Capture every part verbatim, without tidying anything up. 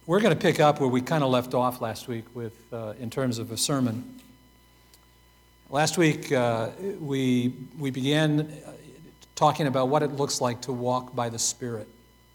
We're going to pick up where we kind of left off last week with, uh, in terms of a sermon. Last week, uh, we, we began talking about what it looks like to walk by the Spirit.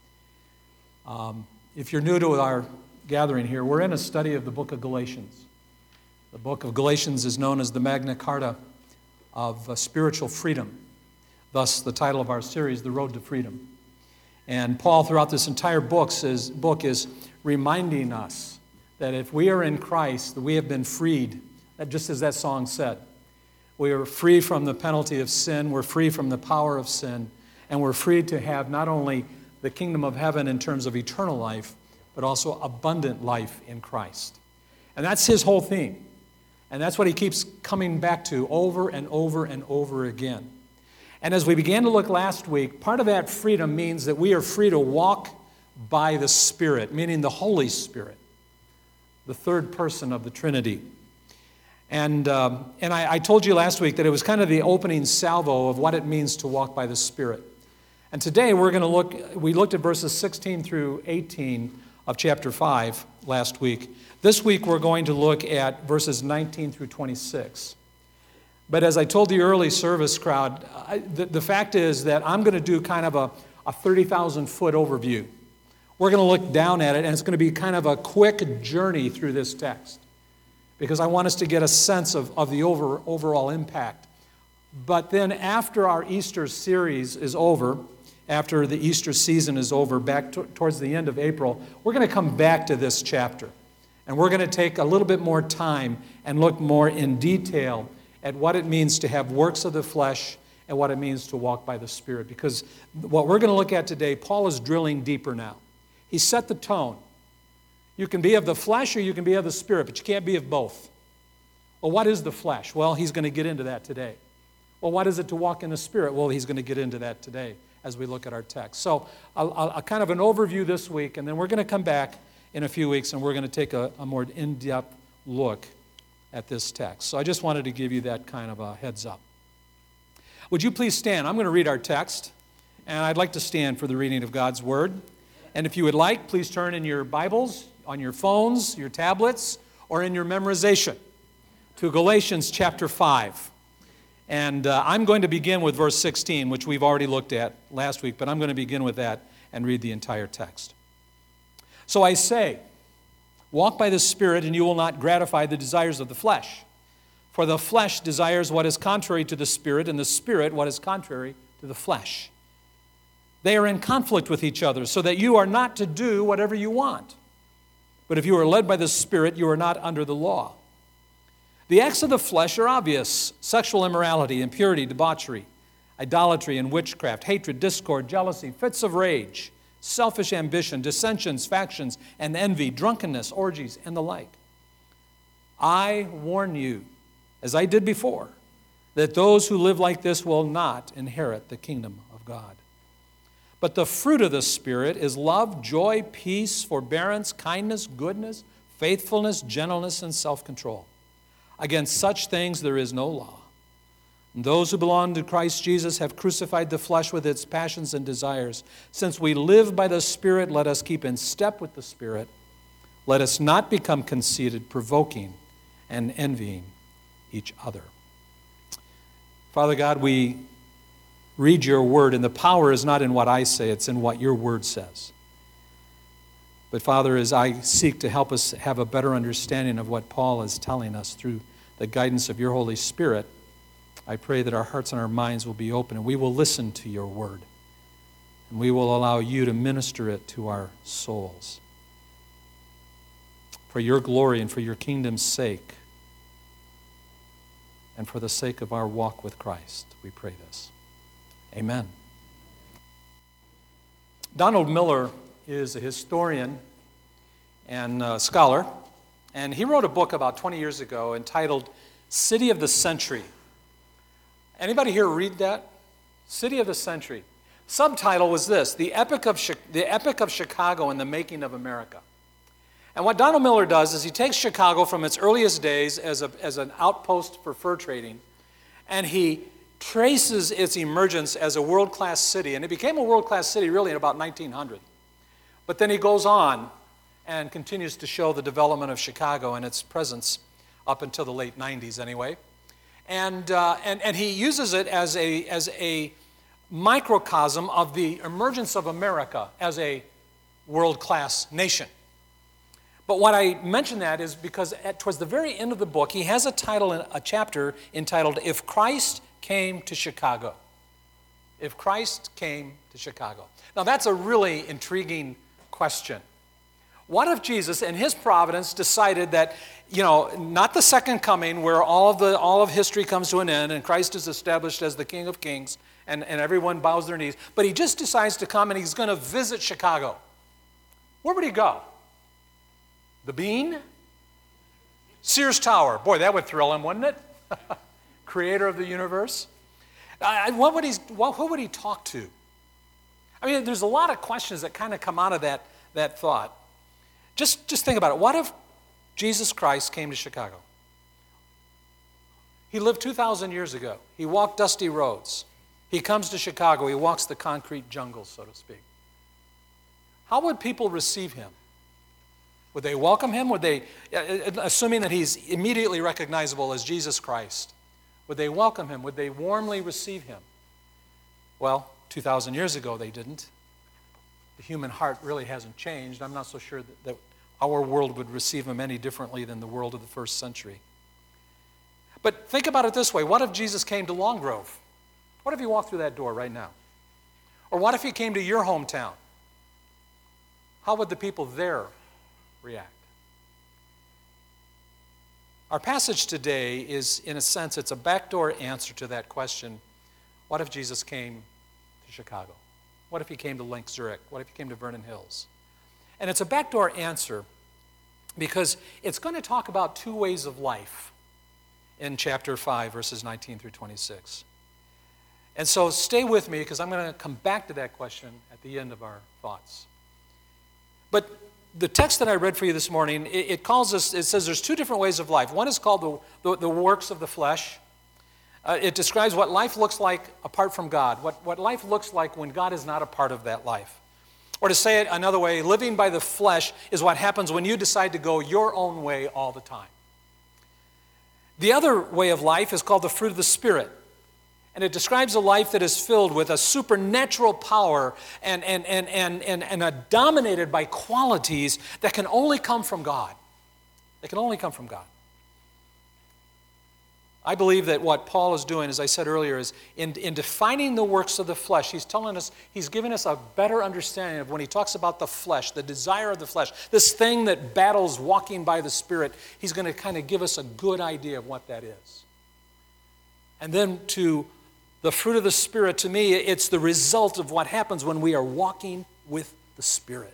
Um, if you're new to our gathering here, we're in a study of the book of Galatians. The book of Galatians is known as the Magna Carta of uh, spiritual freedom. Thus, the title of our series, The Road to Freedom. And Paul, throughout this entire book, says, book is reminding us that if we are in Christ, that we have been freed, that just as that song said. We are free from the penalty of sin, we're free from the power of sin, and we're free to have not only the kingdom of heaven in terms of eternal life, but also abundant life in Christ. And that's his whole theme. And that's what he keeps coming back to over and over and over again. And as we began to look last week, part of that freedom means that we are free to walk by the Spirit, meaning the Holy Spirit, the third person of the Trinity. And um, and I, I told you last week that it was kind of the opening salvo of what it means to walk by the Spirit. And today we're going to look, we looked at verses sixteen through eighteen of chapter five last week. This week we're going to look at verses nineteen through twenty-six. But as I told the early service crowd, I, the, the fact is that I'm going to do kind of a, a thirty thousand foot overview. We're going to look down at it, and it's going to be kind of a quick journey through this text, because I want us to get a sense of, of the over, overall impact. But then after our Easter series is over, after the Easter season is over, back to, towards the end of April, we're going to come back to this chapter. And we're going to take a little bit more time and look more in detail at what it means to have works of the flesh and what it means to walk by the Spirit. Because what we're going to look at today, Paul is drilling deeper now. He set the tone. You can be of the flesh or you can be of the Spirit, but you can't be of both. Well, what is the flesh? Well, he's going to get into that today. Well, what is it to walk in the Spirit? Well, he's going to get into that today as we look at our text. So I'll, I'll, I'll kind of an overview this week, and then we're going to come back in a few weeks, and we're going to take a, a more in-depth look at this text. So I just wanted to give you that kind of a heads up. Would you please stand? I'm going to read our text, and I'd like to stand for the reading of God's Word. And if you would like, please turn in your Bibles, on your phones, your tablets, or in your memorization to Galatians chapter five. And uh, I'm going to begin with verse sixteen, which we've already looked at last week, but I'm going to begin with that and read the entire text. So I say, walk by the Spirit, and you will not gratify the desires of the flesh. For the flesh desires what is contrary to the Spirit, and the Spirit what is contrary to the flesh. They are in conflict with each other, so that you are not to do whatever you want. But if you are led by the Spirit, you are not under the law. The acts of the flesh are obvious: sexual immorality, impurity, debauchery, idolatry and witchcraft, hatred, discord, jealousy, fits of rage, selfish ambition, dissensions, factions, and envy, drunkenness, orgies, and the like. I warn you, as I did before, that those who live like this will not inherit the kingdom of God. But the fruit of the Spirit is love, joy, peace, forbearance, kindness, goodness, faithfulness, gentleness, and self-control. Against such things there is no law. And those who belong to Christ Jesus have crucified the flesh with its passions and desires. Since we live by the Spirit, let us keep in step with the Spirit. Let us not become conceited, provoking, and envying each other. Father God, we read your word, and the power is not in what I say, it's in what your word says. But Father, as I seek to help us have a better understanding of what Paul is telling us through the guidance of your Holy Spirit, I pray that our hearts and our minds will be open, and we will listen to your word, and we will allow you to minister it to our souls. For your glory and for your kingdom's sake, and for the sake of our walk with Christ, we pray this. Amen. Donald Miller is a historian and a scholar, and he wrote a book about twenty years ago entitled City of the Century. Anybody here read that? City of the Century. Subtitle was this: The Epic of, the Epic of Chicago and the Making of America. And what Donald Miller does is he takes Chicago from its earliest days as, a, as an outpost for fur trading, and he traces its emergence as a world-class city. And it became a world-class city really in about nineteen hundred. But then he goes on and continues to show the development of Chicago and its presence up until the late nineties anyway. And, uh, and, and he uses it as a, as a microcosm of the emergence of America as a world-class nation. But what I mention that is because at, towards the very end of the book, he has a title, a chapter entitled, If Christ Came to Chicago. If Christ Came to Chicago. Now that's a really intriguing question. What if Jesus, in his providence, decided that, you know, not the second coming where all of, the, all of history comes to an end and Christ is established as the King of Kings and, and everyone bows their knees, but he just decides to come and he's going to visit Chicago. Where would he go? The Bean? Sears Tower. Boy, that would thrill him, wouldn't it? Creator of the universe. I, what would he, what, who would he talk to? I mean, there's a lot of questions that kind of come out of that, that thought. Just, just think about it. What if Jesus Christ came to Chicago? He lived two thousand years ago. He walked dusty roads. He comes to Chicago. He walks the concrete jungle, so to speak. How would people receive him? Would they welcome him? Would they, assuming that he's immediately recognizable as Jesus Christ, would they welcome him? Would they warmly receive him? Well, two thousand years ago they didn't. The human heart really hasn't changed. I'm not so sure that, that our world would receive him any differently than the world of the first century. But think about it this way. What if Jesus came to Long Grove? What if he walked through that door right now? Or what if he came to your hometown? How would the people there react? Our passage today is, in a sense, it's a backdoor answer to that question. What if Jesus came to Chicago? What if he came to Lake Zurich? What if he came to Vernon Hills? And it's a backdoor answer because it's going to talk about two ways of life in chapter five, verses nineteen through twenty-six. And so stay with me because I'm going to come back to that question at the end of our thoughts. But the text that I read for you this morning, it, it calls us, it says there's two different ways of life. One is called the, the, the works of the flesh. Uh, it describes what life looks like apart from God, what, what life looks like when God is not a part of that life. Or to say it another way, living by the flesh is what happens when you decide to go your own way all the time. The other way of life is called the fruit of the Spirit. And it describes a life that is filled with a supernatural power and, and, and, and, and, and are dominated by qualities that can only come from God. They can only come from God. I believe that what Paul is doing, as I said earlier, is in, in defining the works of the flesh, he's telling us, he's giving us a better understanding of when he talks about the flesh, the desire of the flesh, this thing that battles walking by the Spirit, he's going to kind of give us a good idea of what that is. And then to the fruit of the Spirit, to me, it's the result of what happens when we are walking with the Spirit.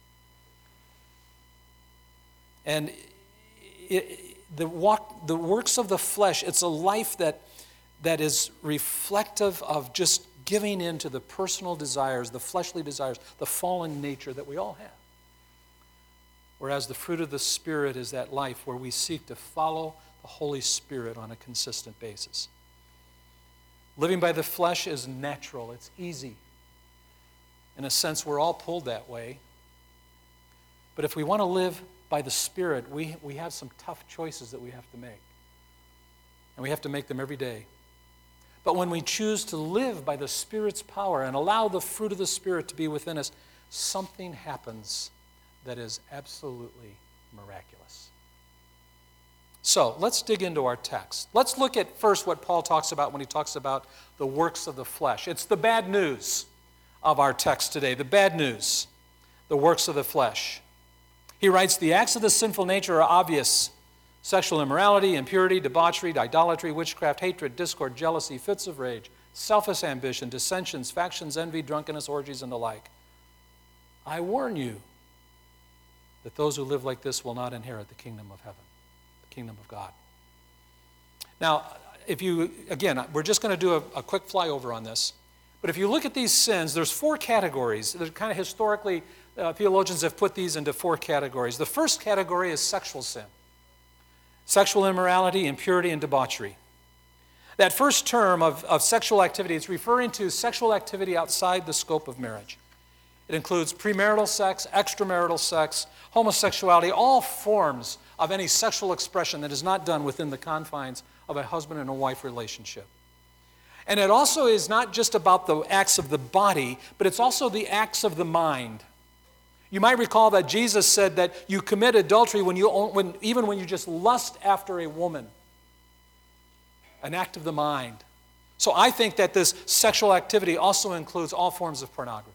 And it, the walk, the works of the flesh, it's a life that, that is reflective of just giving in to the personal desires, the fleshly desires, the fallen nature that we all have. Whereas the fruit of the Spirit is that life where we seek to follow the Holy Spirit on a consistent basis. Living by the flesh is natural. It's easy. In a sense, we're all pulled that way. But if we want to live by the Spirit, we, we have some tough choices that we have to make. And we have to make them every day. But when we choose to live by the Spirit's power and allow the fruit of the Spirit to be within us, something happens that is absolutely miraculous. So let's dig into our text. Let's look at first what Paul talks about when he talks about the works of the flesh. It's the bad news of our text today, the bad news, the works of the flesh. He writes, the acts of the sinful nature are obvious: sexual immorality, impurity, debauchery, idolatry, witchcraft, hatred, discord, jealousy, fits of rage, selfish ambition, dissensions, factions, envy, drunkenness, orgies, and the like. I warn you that those who live like this will not inherit the kingdom of heaven, the kingdom of God. Now, if you, again, we're just going to do a, a quick flyover on this, but if you look at these sins, there's four categories. They're kind of historically, uh, theologians have put these into four categories. The first category is sexual sin. Sexual immorality, impurity, and debauchery. That first term of, of sexual activity is referring to sexual activity outside the scope of marriage. It includes premarital sex, extramarital sex, homosexuality, all forms of any sexual expression that is not done within the confines of a husband and a wife relationship. And it also is not just about the acts of the body, but it's also the acts of the mind. You might recall that Jesus said that you commit adultery when you, when, even when you just lust after a woman. An act of the mind. So I think that this sexual activity also includes all forms of pornography.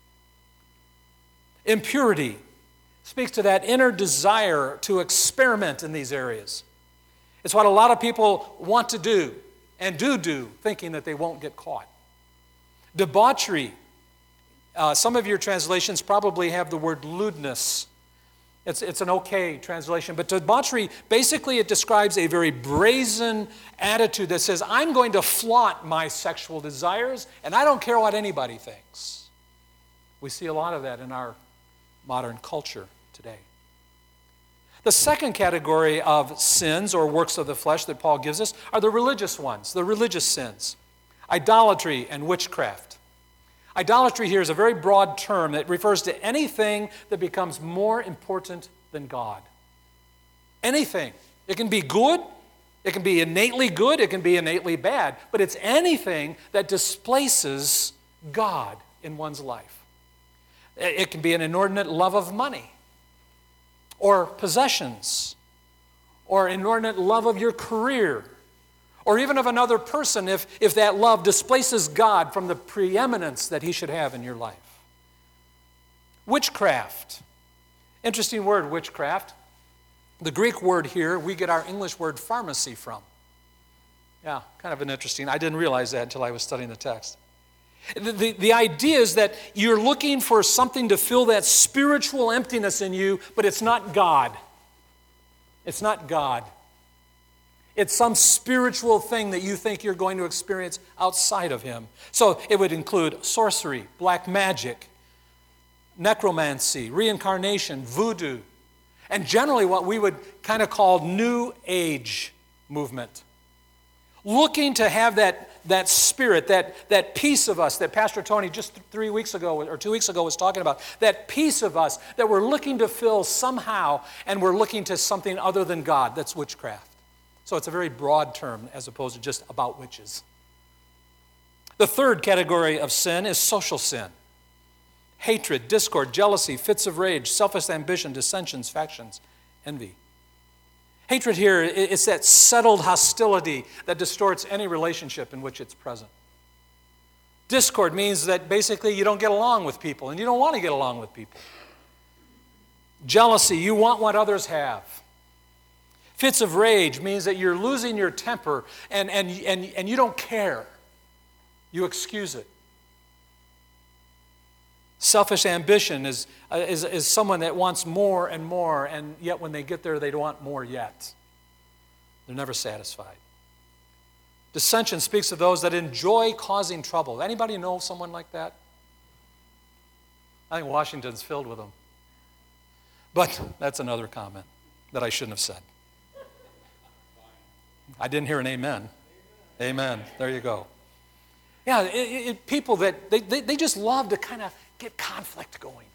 Impurity speaks to that inner desire to experiment in these areas. It's what a lot of people want to do and do do, thinking that they won't get caught. Debauchery. Uh, some of your translations probably have the word lewdness. It's, it's an okay translation. But debauchery, basically it describes a very brazen attitude that says, I'm going to flaunt my sexual desires, and I don't care what anybody thinks. We see a lot of that in our modern culture today. The second category of sins or works of the flesh that Paul gives us are the religious ones, the religious sins. Idolatry and witchcraft. Idolatry here is a very broad term that refers to anything that becomes more important than God. Anything. It can be good, it can be innately good, it can be innately bad, but it's anything that displaces God in one's life. It can be an inordinate love of money, or possessions, or inordinate love of your career, or even of another person if, if that love displaces God from the preeminence that he should have in your life. Witchcraft. Interesting word, witchcraft. The Greek word here, we get our English word pharmacy from. Yeah, kind of an interesting, I didn't realize that until I was studying the text. The, the, the idea is that you're looking for something to fill that spiritual emptiness in you, but it's not God. It's not God. It's some spiritual thing that you think you're going to experience outside of him. So it would include sorcery, black magic, necromancy, reincarnation, voodoo, and generally what we would kind of call New Age movement. Looking to have that, that spirit, that, that piece of us that Pastor Tony just three weeks ago or two weeks ago was talking about, that piece of us that we're looking to fill somehow, and we're looking to something other than God. That's witchcraft. So it's a very broad term as opposed to just about witches. The third category of sin is social sin. Hatred, discord, jealousy, fits of rage, selfish ambition, dissensions, factions, envy. Hatred here, it's that settled hostility that distorts any relationship in which it's present. Discord means that basically you don't get along with people, and you don't want to get along with people. Jealousy, you want what others have. Fits of rage means that you're losing your temper, and, and, and, and you don't care. You excuse it. Selfish ambition is, uh, is, is someone that wants more and more, and yet when they get there, they don't want more yet. They're never satisfied. Dissension speaks of those that enjoy causing trouble. Anybody know someone like that? I think Washington's filled with them. But that's another comment that I shouldn't have said. I didn't hear an amen. Amen. There you go. Yeah, it, it, people that, they, they, they just love to kind of get conflict going.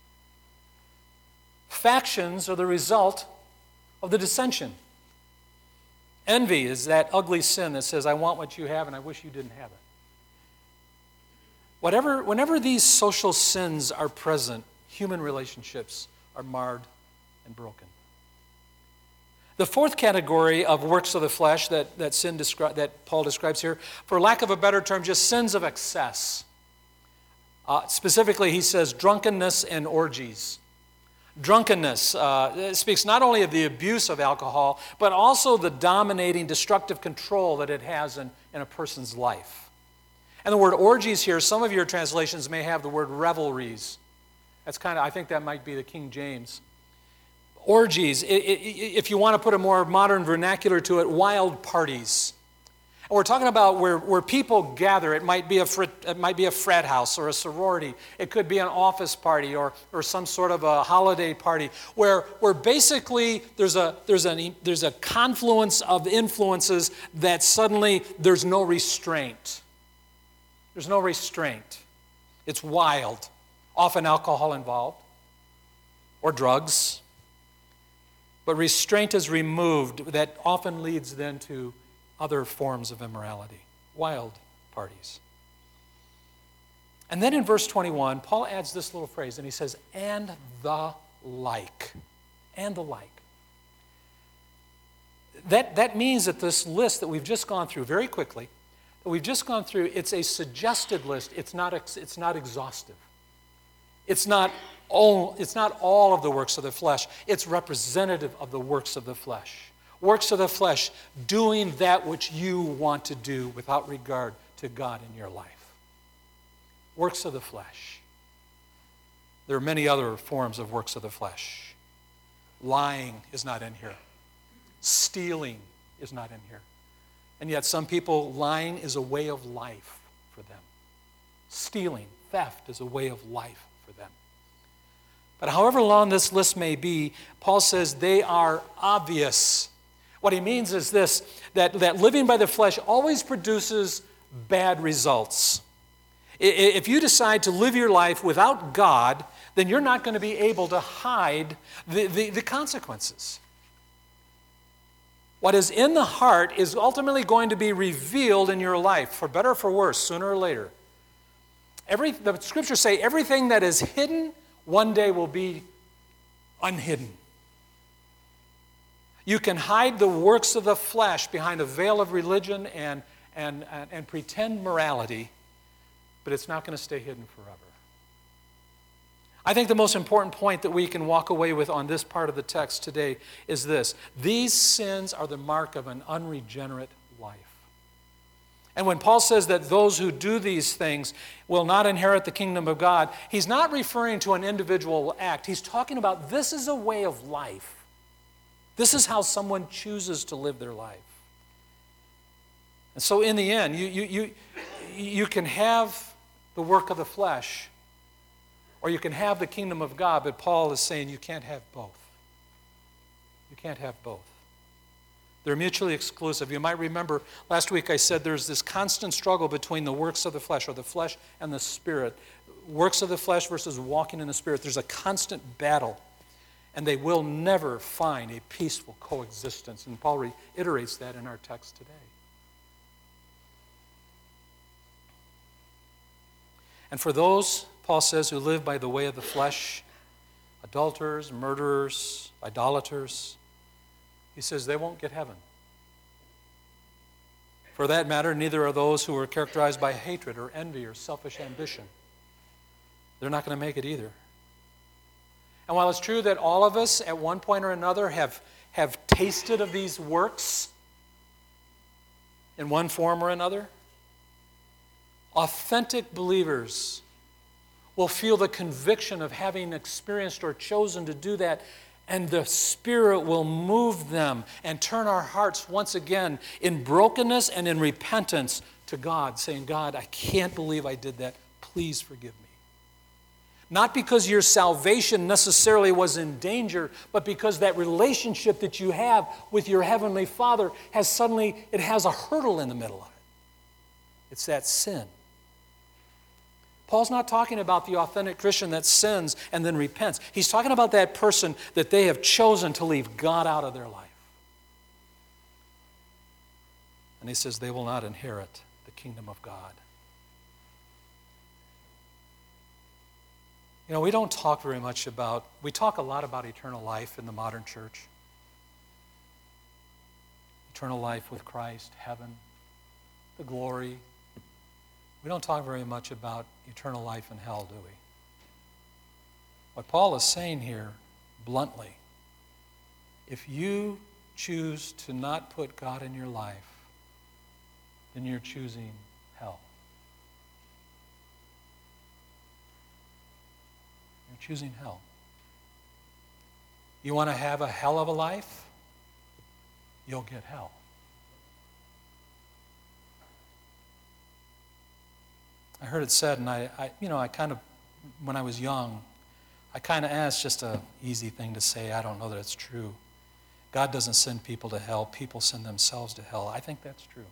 Factions are the result of the dissension. Envy is that ugly sin that says, I want what you have and I wish you didn't have it. Whatever, whenever these social sins are present, human relationships are marred and broken. The fourth category of works of the flesh that, that, sin descri- that Paul describes here, for lack of a better term, just sins of excess. Uh, specifically, he says drunkenness and orgies. Drunkenness uh, speaks not only of the abuse of alcohol, but also the dominating, destructive control that it has in, in a person's life. And the word orgies here, some of your translations may have the word revelries. That's kind of, I think that might be the King James. Orgies, if you want to put a more modern vernacular to it, wild parties. And we're talking about where, where people gather. It might be a frat, it might be a frat house or a sorority. It could be an office party or, or some sort of a holiday party where, where basically there's a, there's, a, there's a confluence of influences that suddenly there's no restraint. There's no restraint. It's wild. often alcohol involved, or drugs. But restraint is removed. That often leads then to other forms of immorality, wild parties. And then in verse twenty-one, Paul adds this little phrase, and he says, and the like. And the like. That, that means that this list that we've just gone through very quickly, that we've just gone through, it's a suggested list. It's not, it's not exhaustive. It's not all, it's not all of the works of the flesh. It's representative of the works of the flesh. Works of the flesh, doing that which you want to do without regard to God in your life. Works of the flesh. There are many other forms of works of the flesh. Lying is not in here. Stealing is not in here. And yet some people, lying is a way of life for them. Stealing, theft is a way of life for them. But however long this list may be, Paul says they are obvious. What he means is this, that, that living by the flesh always produces bad results. If you decide to live your life without God, then you're not going to be able to hide the, the, the consequences. What is in the heart is ultimately going to be revealed in your life, for better or for worse, sooner or later. Every, the scriptures say everything that is hidden one day will be unhidden. You can hide the works of the flesh behind a veil of religion and, and, and, and pretend morality, but it's not going to stay hidden forever. I think the most important point that we can walk away with on this part of the text today is this. These sins are the mark of an unregenerate life. And when Paul says that those who do these things will not inherit the kingdom of God, he's not referring to an individual act. He's talking about this is a way of life. This is how someone chooses to live their life. And so in the end, you, you, you, you can have the work of the flesh, or you can have the kingdom of God, but Paul is saying you can't have both. You can't have both. They're mutually exclusive. You might remember last week I said there's this constant struggle between the works of the flesh, or the flesh and the spirit. Works of the flesh versus walking in the spirit. There's a constant battle, and they will never find a peaceful coexistence. And Paul reiterates that in our text today. And for those, Paul says, who live by the way of the flesh, adulterers, murderers, idolaters, he says they won't get heaven. For that matter, neither are those who are characterized by hatred or envy or selfish ambition. They're not going to make it either. And while it's true that all of us at one point or another have, have tasted of these works in one form or another, authentic believers will feel the conviction of having experienced or chosen to do that, and the Spirit will move them and turn our hearts once again in brokenness and in repentance to God, saying, God, I can't believe I did that. Please forgive me. Not because your salvation necessarily was in danger, but because that relationship that you have with your Heavenly Father has suddenly, it has a hurdle in the middle of it. It's that sin. Paul's not talking about the authentic Christian that sins and then repents. He's talking about that person that they have chosen to leave God out of their life. And he says they will not inherit the kingdom of God. You know, we don't talk very much about, we talk a lot about eternal life in the modern church. Eternal life with Christ, heaven, the glory. We don't talk very much about eternal life in hell, do we? What Paul is saying here, bluntly, if you choose to not put God in your life, then you're choosing hell. You're choosing hell. You want to have a hell of a life? You'll get hell. I heard it said, and I, I, you know, I kind of, when I was young, I kind of asked, just an easy thing to say, I don't know that it's true. God doesn't send people to hell, people send themselves to hell. I think that's true.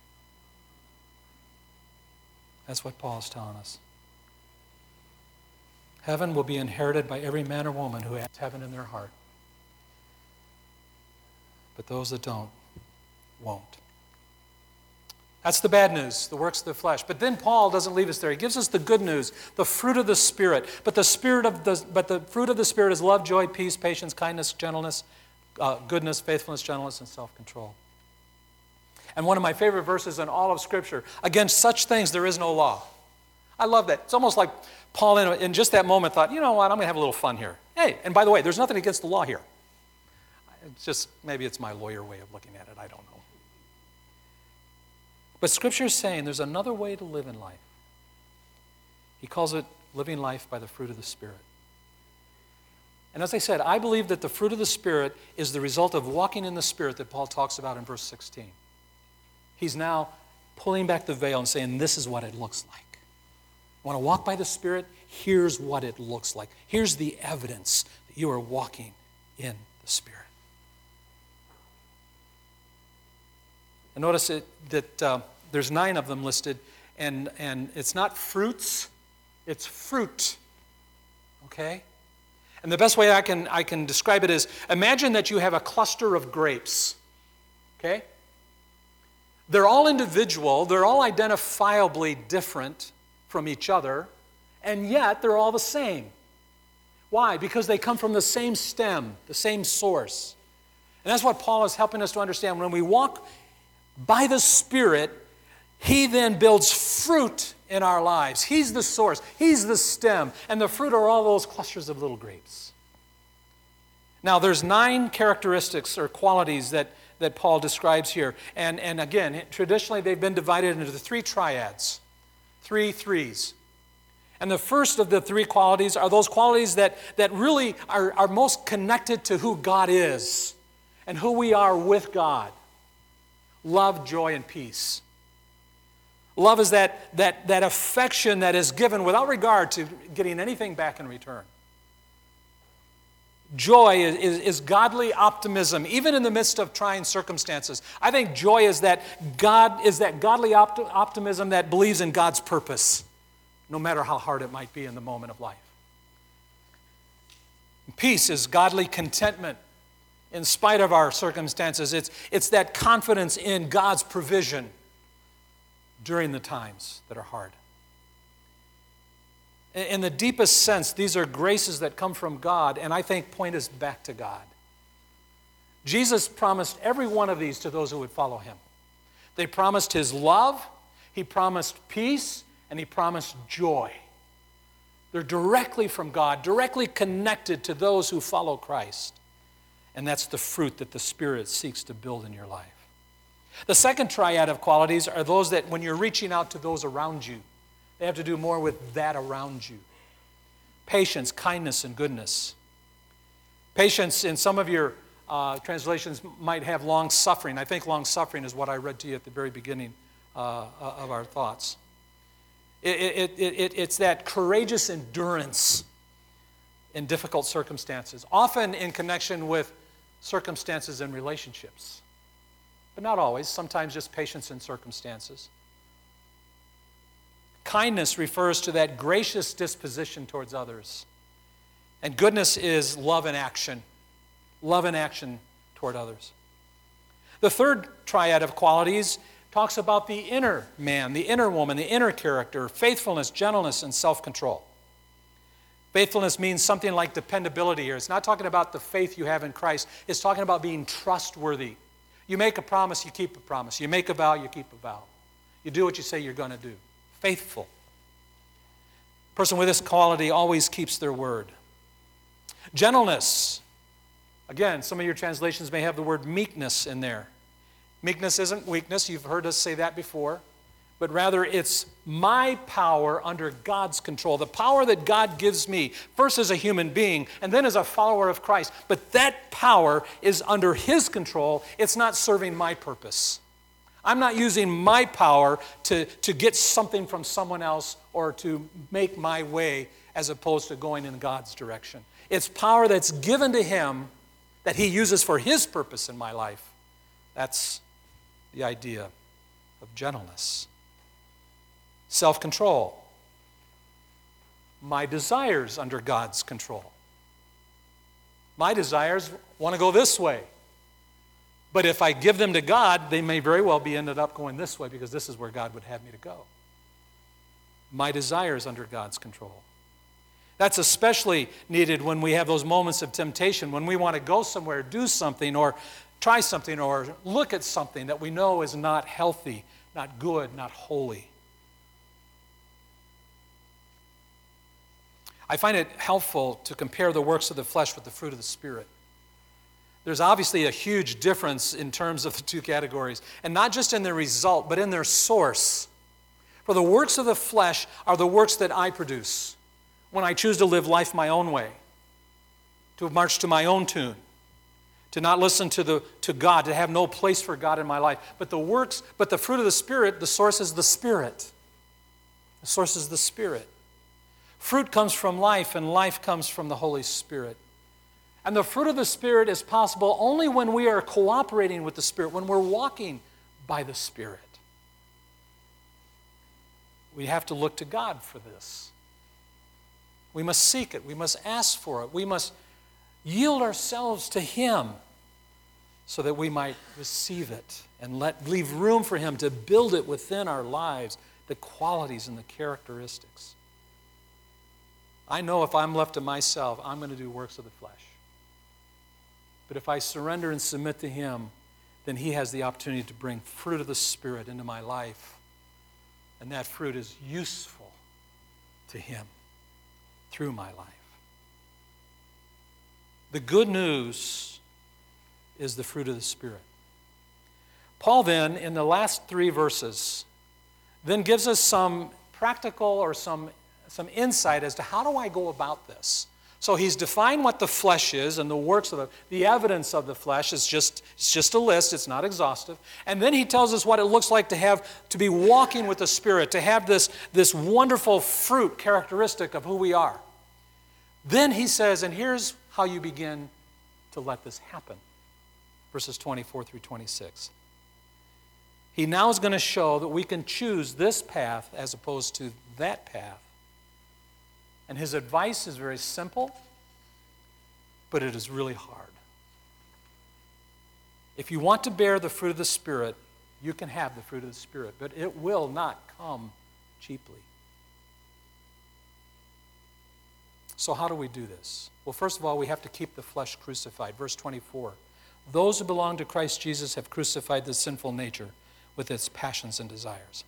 That's what Paul's telling us. Heaven will be inherited by every man or woman who has heaven in their heart. But those that don't, won't. That's the bad news, the works of the flesh. But then Paul doesn't leave us there. He gives us the good news, the fruit of the Spirit. But the spirit of the but the fruit of the Spirit is love, joy, peace, patience, kindness, gentleness, uh, goodness, faithfulness, gentleness, and self-control. And one of my favorite verses in all of Scripture, against such things there is no law. I love that. It's almost like Paul in, in just that moment thought, you know what, I'm going to have a little fun here. Hey, and by the way, there's nothing against the law here. It's just, maybe it's my lawyer way of looking at it. I don't know. But Scripture is saying there's another way to live in life. He calls it living life by the fruit of the Spirit. And as I said, I believe that the fruit of the Spirit is the result of walking in the Spirit that Paul talks about in verse sixteen. He's now pulling back the veil and saying, this is what it looks like. Want to walk by the Spirit? Here's what it looks like. Here's the evidence that you are walking in the Spirit. And notice it, that uh, there's nine of them listed, and, and it's not fruits, it's fruit. Okay? And the best way I can, I can describe it is, imagine that you have a cluster of grapes. Okay? They're all individual, they're all identifiably different from each other, and yet they're all the same. Why? Because they come from the same stem, the same source. And that's what Paul is helping us to understand. When we walk by the Spirit, He then builds fruit in our lives. He's the source. He's the stem. And the fruit are all those clusters of little grapes. Now, there's nine characteristics or qualities that, that Paul describes here. And, and again, traditionally they've been divided into the three triads, three threes. And the first of the three qualities are those qualities that, that really are, are most connected to who God is and who we are with God. Love, joy, and peace. Love is that, that, that affection that is given without regard to getting anything back in return. Joy is, is, is godly optimism, even in the midst of trying circumstances. I think joy is that God is that godly opt- optimism that believes in God's purpose, no matter how hard it might be in the moment of life. Peace is godly contentment. In spite of our circumstances, it's, it's that confidence in God's provision during the times that are hard. In the deepest sense, these are graces that come from God, and I think point us back to God. Jesus promised every one of these to those who would follow Him. They promised His love, He promised peace, and He promised joy. They're directly from God, directly connected to those who follow Christ. And that's the fruit that the Spirit seeks to build in your life. The second triad of qualities are those that when you're reaching out to those around you, they have to do more with that around you. Patience, kindness, and goodness. Patience, in some of your uh, translations, might have long-suffering. I think long-suffering is what I read to you at the very beginning uh, of our thoughts. It, it, it, it, it's that courageous endurance in difficult circumstances, often in connection with circumstances and relationships. But not always, sometimes just patience in circumstances. Kindness refers to that gracious disposition towards others. And goodness is love in action. Love in action toward others. The third triad of qualities talks about the inner man, the inner woman, the inner character, faithfulness, gentleness, and self-control. Faithfulness means something like dependability here. It's not talking about the faith you have in Christ. It's talking about being trustworthy. You make a promise, you keep a promise. You make a vow, you keep a vow. You do what you say you're going to do. Faithful. A person with this quality always keeps their word. Gentleness. Again, some of your translations may have the word meekness in there. Meekness isn't weakness. You've heard us say that before. But rather it's my power under God's control, the power that God gives me, first as a human being and then as a follower of Christ. But that power is under His control. It's not serving my purpose. I'm not using my power to, to get something from someone else or to make my way as opposed to going in God's direction. It's power that's given to Him that He uses for His purpose in my life. That's the idea of gentleness. Self-control. my desires under God's control. My desires want to go this way. But if I give them to God, they may very well be ended up going this way because this is where God would have me to go. My desires under God's control. That's especially needed when we have those moments of temptation, when we want to go somewhere, do something, or try something, or look at something that we know is not healthy, not good, not holy. I find it helpful to compare the works of the flesh with the fruit of the Spirit. There's obviously a huge difference in terms of the two categories, and not just in their result, but in their source. For the works of the flesh are the works that I produce when I choose to live life my own way, to march to my own tune, to not listen to the to God, to have no place for God in my life. But the works, but the fruit of the Spirit, the source is the Spirit. The source is the Spirit. Fruit comes from life, and life comes from the Holy Spirit. And the fruit of the Spirit is possible only when we are cooperating with the Spirit, when we're walking by the Spirit. We have to look to God for this. We must seek it. We must ask for it. We must yield ourselves to Him so that we might receive it and let leave room for Him to build it within our lives, the qualities and the characteristics. I know if I'm left to myself, I'm going to do works of the flesh. But if I surrender and submit to Him, then He has the opportunity to bring fruit of the Spirit into my life. And that fruit is useful to Him through my life. The good news is the fruit of the Spirit. Paul then, in the last three verses, then gives us some practical or some some insight as to how do I go about this. So he's defined what the flesh is and the works of the, the evidence of the flesh is just, it's just a list, it's not exhaustive. And then he tells us what it looks like to have, to be walking with the Spirit, to have this, this wonderful fruit characteristic of who we are. Then he says, and here's how you begin to let this happen. Verses twenty-four through twenty-six. He now is going to show that we can choose this path as opposed to that path. And his advice is very simple, but it is really hard. If you want to bear the fruit of the Spirit, you can have the fruit of the Spirit, but it will not come cheaply. So how do we do this? Well, first of all, we have to keep the flesh crucified. Verse twenty-four. Those who belong to Christ Jesus have crucified the sinful nature with its passions and desires.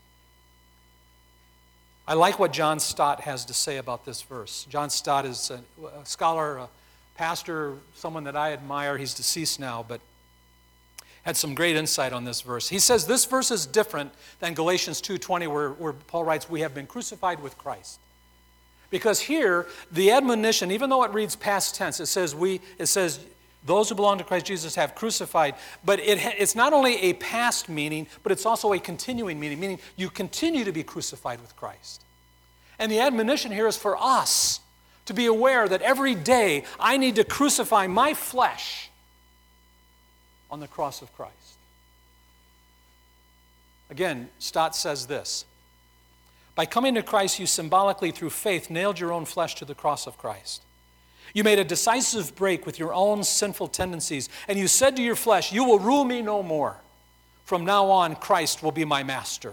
I like what John Stott has to say about this verse. John Stott is a, a scholar, a pastor, someone that I admire. He's deceased now, but had some great insight on this verse. He says this verse is different than Galatians two twenty, where, where Paul writes, we have been crucified with Christ. Because here, the admonition, even though it reads past tense, it says we. It says those who belong to Christ Jesus have crucified. But it, it's not only a past meaning, but it's also a continuing meaning, meaning you continue to be crucified with Christ. And the admonition here is for us to be aware that every day I need to crucify my flesh on the cross of Christ. Again, Stott says this. By coming to Christ, you symbolically, through faith, nailed your own flesh to the cross of Christ. You made a decisive break with your own sinful tendencies, and you said to your flesh, you will rule me no more. From now on, Christ will be my master.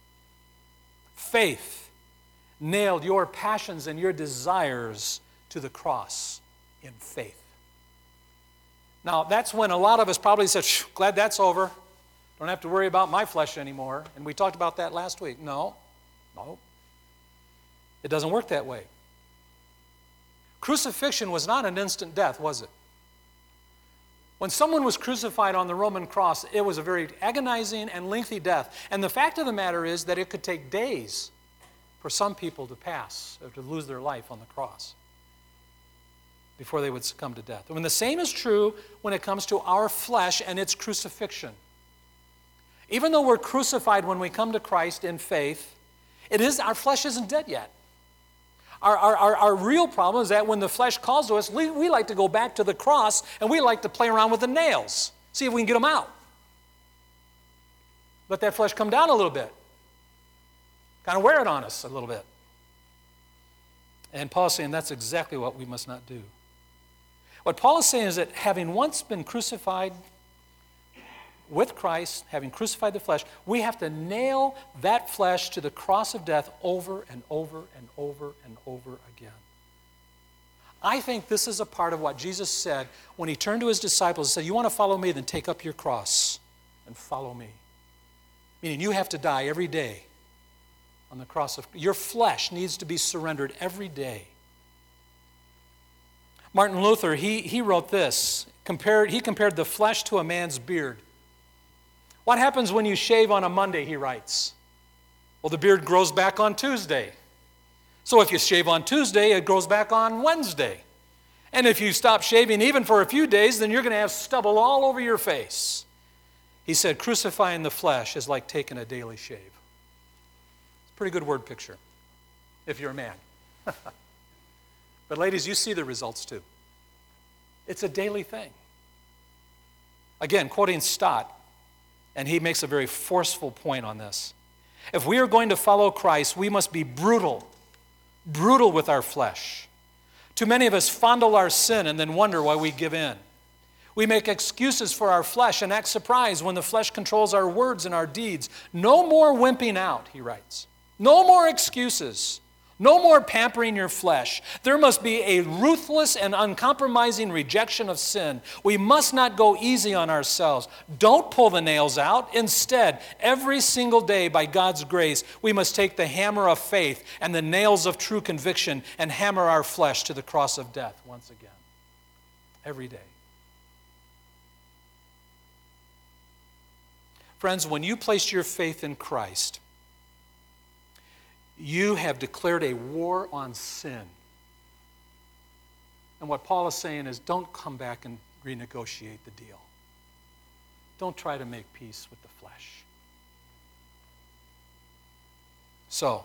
Faith nailed your passions and your desires to the cross in faith. Now, that's when a lot of us probably said, glad that's over. Don't have to worry about my flesh anymore. And we talked about that last week. No, no. It doesn't work that way. Crucifixion was not an instant death, was it? When someone was crucified on the Roman cross, it was a very agonizing and lengthy death. And the fact of the matter is that it could take days for some people to pass or to lose their life on the cross before they would succumb to death. And the same is true when it comes to our flesh and its crucifixion. Even though we're crucified when we come to Christ in faith, it is our flesh isn't dead yet. Our, our, our, our real problem is that when the flesh calls to us, we, we like to go back to the cross and we like to play around with the nails, see if we can get them out. Let that flesh come down a little bit. Kind of wear it on us a little bit. And Paul is saying that's exactly what we must not do. What Paul is saying is that having once been crucified with Christ, having crucified the flesh, we have to nail that flesh to the cross of death over and over and over and over again. I think this is a part of what Jesus said when he turned to his disciples and said, you want to follow me, then take up your cross and follow me. Meaning you have to die every day on the cross of your flesh needs to be surrendered every day. Martin Luther, he, he wrote this. Compared, he compared the flesh to a man's beard. What happens when you shave on a Monday, he writes? Well, the beard grows back on Tuesday. So if you shave on Tuesday, it grows back on Wednesday. And if you stop shaving even for a few days, then you're going to have stubble all over your face. He said, crucifying the flesh is like taking a daily shave. It's a pretty good word picture, if you're a man. But ladies, you see the results too. It's a daily thing. Again, quoting Stott, and he makes a very forceful point on this. If we are going to follow Christ, we must be brutal, brutal with our flesh. Too many of us fondle our sin and then wonder why we give in. We make excuses for our flesh and act surprised when the flesh controls our words and our deeds. No more wimping out, he writes. No more excuses. No more pampering your flesh. There must be a ruthless and uncompromising rejection of sin. We must not go easy on ourselves. Don't pull the nails out. Instead, every single day, by God's grace, we must take the hammer of faith and the nails of true conviction and hammer our flesh to the cross of death once again. Every day. Friends, when you place your faith in Christ, you have declared a war on sin. And what Paul is saying is, don't come back and renegotiate the deal. Don't try to make peace with the flesh. So,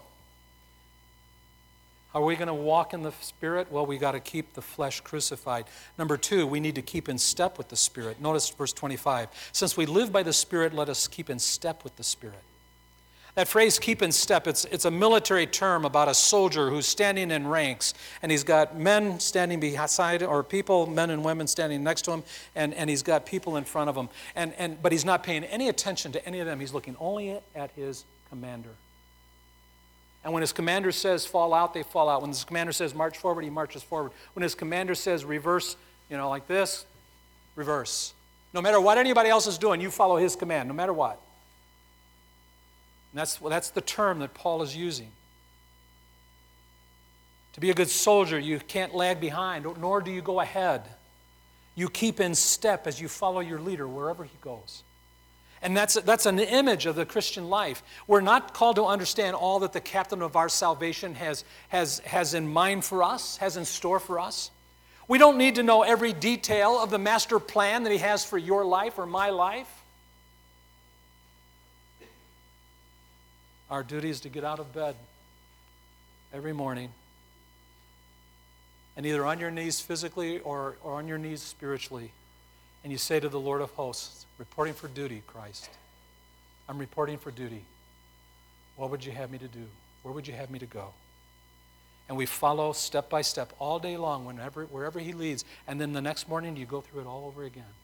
are we going to walk in the Spirit? Well, we got to keep the flesh crucified. Number two, we need to keep in step with the Spirit. Notice verse twenty-five. Since we live by the Spirit, let us keep in step with the Spirit. That phrase, keep in step, it's, it's a military term about a soldier who's standing in ranks, and he's got men standing beside, or people, men and women standing next to him, and, and he's got people in front of him. And, and, but he's not paying any attention to any of them. He's looking only at his commander. And when his commander says fall out, they fall out. When his commander says march forward, he marches forward. When his commander says reverse, you know, like this, reverse. No matter what anybody else is doing, you follow his command, no matter what. And that's, well, that's the term that Paul is using. To be a good soldier, you can't lag behind, nor do you go ahead. You keep in step as you follow your leader wherever he goes. And that's, that's an image of the Christian life. We're not called to understand all that the captain of our salvation has, has, has in mind for us, has in store for us. We don't need to know every detail of the master plan that he has for your life or my life. Our duty is to get out of bed every morning and either on your knees physically or, or on your knees spiritually, and you say to the Lord of hosts, reporting for duty, Christ, I'm reporting for duty. What would you have me to do? Where would you have me to go? And we follow step by step all day long whenever, wherever he leads, and then the next morning you go through it all over again.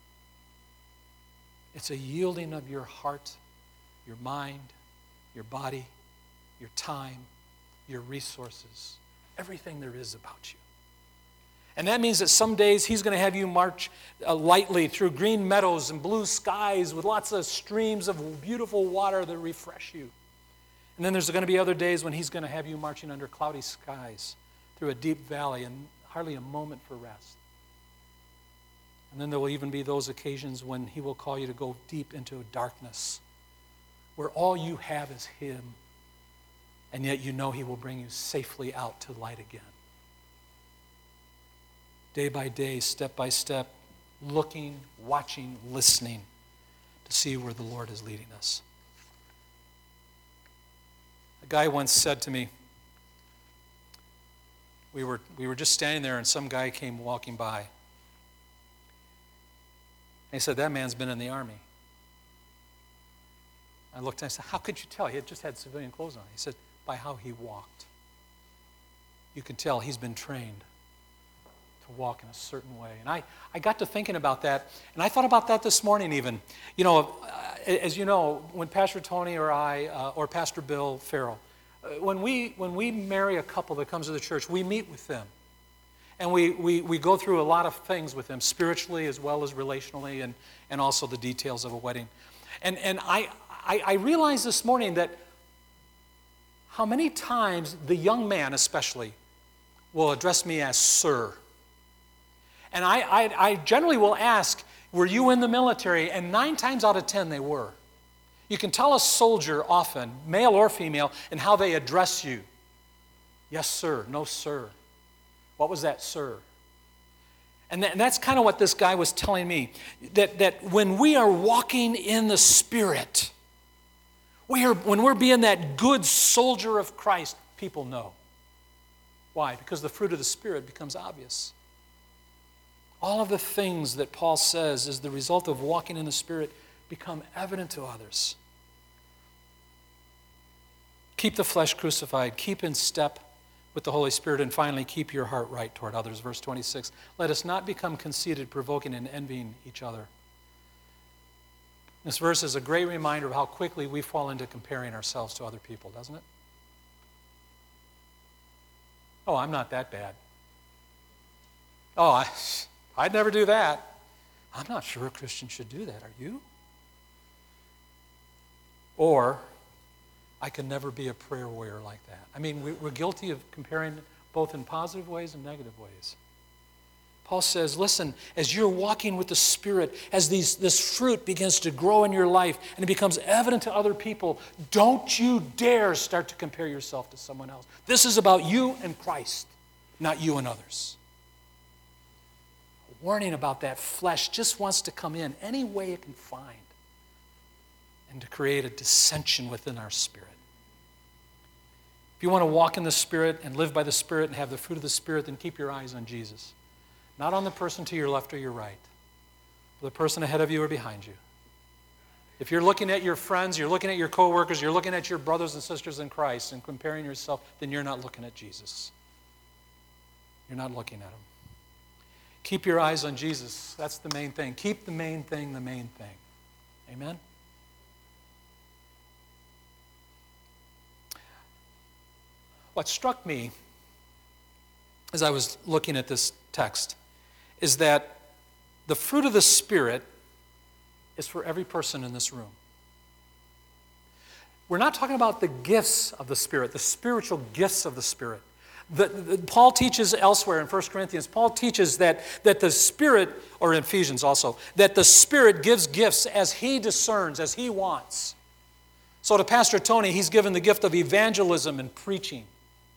It's a yielding of your heart, your mind, your body, your time, your resources, everything there is about you. And that means that some days he's going to have you march uh, lightly through green meadows and blue skies with lots of streams of beautiful water that refresh you. And then there's going to be other days when he's going to have you marching under cloudy skies through a deep valley and hardly a moment for rest. And then there will even be those occasions when he will call you to go deep into darkness, where all you have is him, and yet you know he will bring you safely out to light again. Day by day, step by step, looking, watching, listening to see where the Lord is leading us. A guy once said to me, we were, we were just standing there and some guy came walking by. And he said, that man's been in the army. I looked and I said, how could you tell? He had just had civilian clothes on. He said, by how he walked. you can tell he's been trained to walk in a certain way. And I, I got to thinking about that, and I thought about that this morning even. You know, uh, as you know, when Pastor Tony or I, uh, or Pastor Bill Farrell, uh, when we when we marry a couple that comes to the church, we meet with them. And we, we, we go through a lot of things with them, spiritually as well as relationally, and, and also the details of a wedding. And, and I, I, I realized this morning that how many times the young man especially will address me as sir. And I, I, I generally will ask, were you in the military? And nine times out of ten they were. You can tell a soldier often, male or female, in how they address you. Yes, sir. No, sir. What was that, sir? And, that, and that's kind of what this guy was telling me, that, that when we are walking in the Spirit, we are, when we're being that good soldier of Christ, people know. Why? Because the fruit of the Spirit becomes obvious. All of the things that Paul says as the result of walking in the Spirit become evident to others. Keep the flesh crucified. Keep in step with the Holy Spirit, and finally, keep your heart right toward others. Verse twenty-six, let us not become conceited, provoking and envying each other. This verse is a great reminder of how quickly we fall into comparing ourselves to other people, doesn't it? Oh, I'm not that bad. Oh, I, I'd never do that. I'm not sure a Christian should do that. Are you? Or, I can never be a prayer warrior like that. I mean, we're guilty of comparing both in positive ways and negative ways. Paul says, listen, as you're walking with the Spirit, as these, this fruit begins to grow in your life and it becomes evident to other people, don't you dare start to compare yourself to someone else. This is about you and Christ, not you and others. A warning about that flesh just wants to come in any way it can find and to create a dissension within our spirit. If you want to walk in the Spirit and live by the Spirit and have the fruit of the Spirit, then keep your eyes on Jesus. Not on the person to your left or your right, but the person ahead of you or behind you. If you're looking at your friends, you're looking at your coworkers, you're looking at your brothers and sisters in Christ and comparing yourself, then you're not looking at Jesus. You're not looking at him. Keep your eyes on Jesus. That's the main thing. Keep the main thing the main thing. Amen? What struck me as I was looking at this text is that the fruit of the Spirit is for every person in this room. We're not talking about the gifts of the Spirit, the spiritual gifts of the Spirit. The, the, Paul teaches elsewhere in First Corinthians, Paul teaches that, that the Spirit, or in Ephesians also, that the Spirit gives gifts as he discerns, as he wants. So to Pastor Tony, he's given the gift of evangelism and preaching.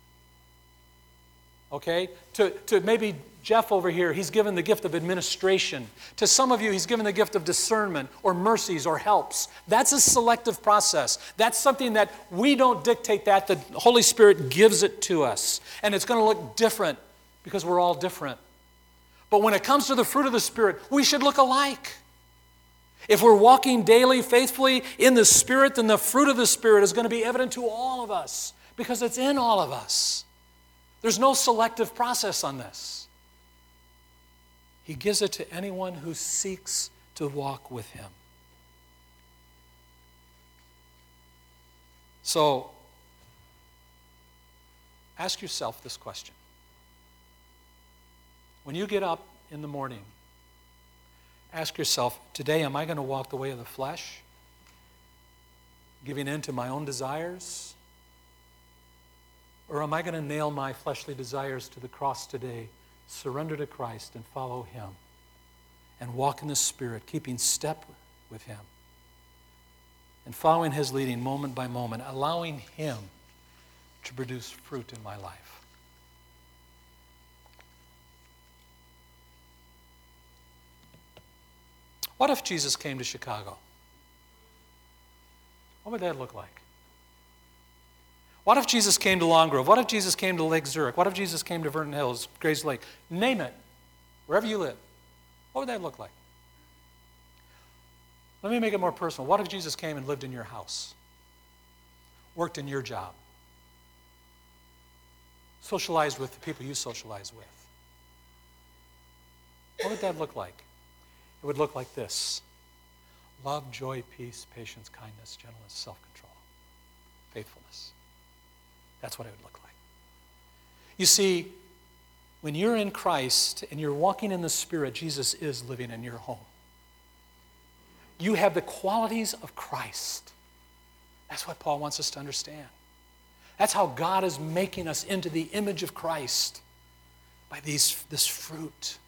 Okay? To, to maybe Jeff over here, he's given the gift of administration. To some of you, he's given the gift of discernment or mercies or helps. That's a selective process. That's something that we don't dictate that. The Holy Spirit gives it to us. And it's going to look different because we're all different. But when it comes to the fruit of the Spirit, we should look alike. If we're walking daily, faithfully in the Spirit, then the fruit of the Spirit is going to be evident to all of us because it's in all of us. There's no selective process on this. He gives it to anyone who seeks to walk with him. So, ask yourself this question. When you get up in the morning, ask yourself, today am I going to walk the way of the flesh? Giving in to my own desires? Or am I going to nail my fleshly desires to the cross today, surrender to Christ and follow him, and walk in the Spirit, keeping step with him, and following his leading moment by moment, allowing him to produce fruit in my life? What if Jesus came to Chicago? What would that look like? What if Jesus came to Long Grove? What if Jesus came to Lake Zurich? What if Jesus came to Vernon Hills, Grays Lake? Name it, wherever you live. What would that look like? Let me make it more personal. What if Jesus came and lived in your house? Worked in your job? socialized with the people you socialize with, what would that look like? It would look like this: love, joy, peace, patience, kindness, gentleness, self-control, faithfulness. That's what it would look like. You see, when you're in Christ and you're walking in the Spirit, Jesus is living in your home. You have the qualities of Christ. That's what Paul wants us to understand. That's how God is making us into the image of Christ, by these, this fruit.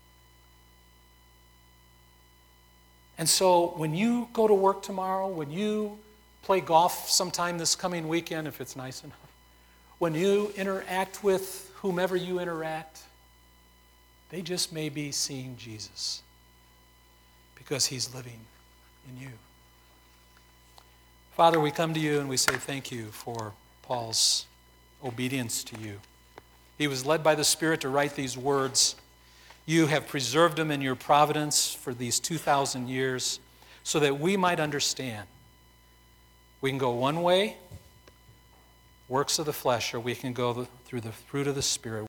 And so when you go to work tomorrow, when you play golf sometime this coming weekend, if it's nice enough, when you interact with whomever you interact, they just may be seeing Jesus because he's living in you. Father, we come to you and we say thank you for Paul's obedience to you. He was led by the Spirit to write these words. You have preserved them in your providence for these two thousand years so that we might understand. We can go one way, works of the flesh, or we can go through the fruit of the Spirit.